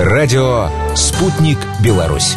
Радио «Спутник Беларусь».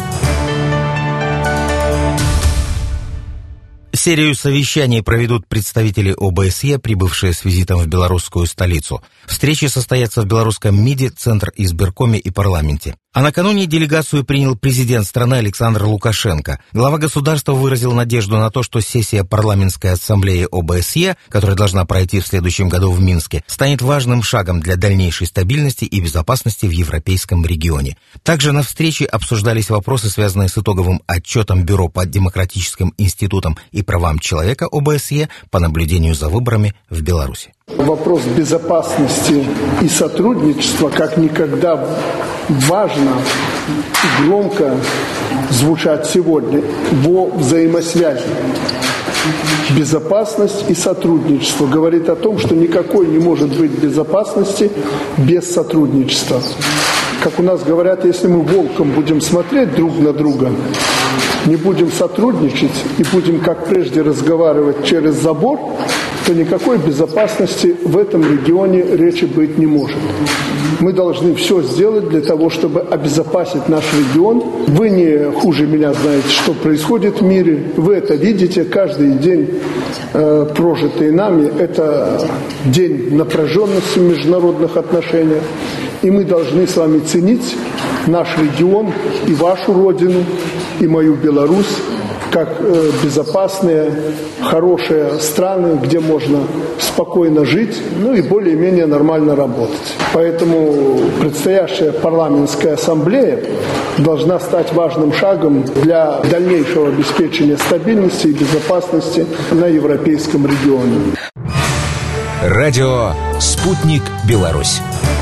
Серию совещаний проведут представители ОБСЕ, прибывшие с визитом в белорусскую столицу. Встречи состоятся в белорусском МИДе, Центризбиркоме и парламенте. А накануне делегацию принял президент страны Александр Лукашенко. Глава государства выразил надежду на то, что сессия парламентской ассамблеи ОБСЕ, которая должна пройти в следующем году в Минске, станет важным шагом для дальнейшей стабильности и безопасности в европейском регионе. Также на встрече обсуждались вопросы, связанные с итоговым отчетом Бюро по демократическим институтам и правам человека ОБСЕ по наблюдению за выборами в Беларуси. Вопрос безопасности и сотрудничества как никогда важно и громко звучать сегодня во взаимосвязи. Безопасность и сотрудничество говорит о том, что никакой не может быть безопасности без сотрудничества. Как у нас говорят, если мы волком будем смотреть друг на друга, не будем сотрудничать и будем, как прежде, разговаривать через забор, то никакой безопасности в этом регионе речи быть не может. Мы должны все сделать для того, чтобы обезопасить наш регион. Вы не хуже меня знаете, что происходит в мире. Вы это видите. Каждый день, прожитый нами, это день напряженности в международных отношениях. И мы должны с вами ценить наш регион и вашу родину, и мою Беларусь, как безопасные, хорошие страны, где можно спокойно жить, и более-менее нормально работать. Поэтому предстоящая парламентская ассамблея должна стать важным шагом для дальнейшего обеспечения стабильности и безопасности на европейском регионе. Радио «Спутник Беларусь».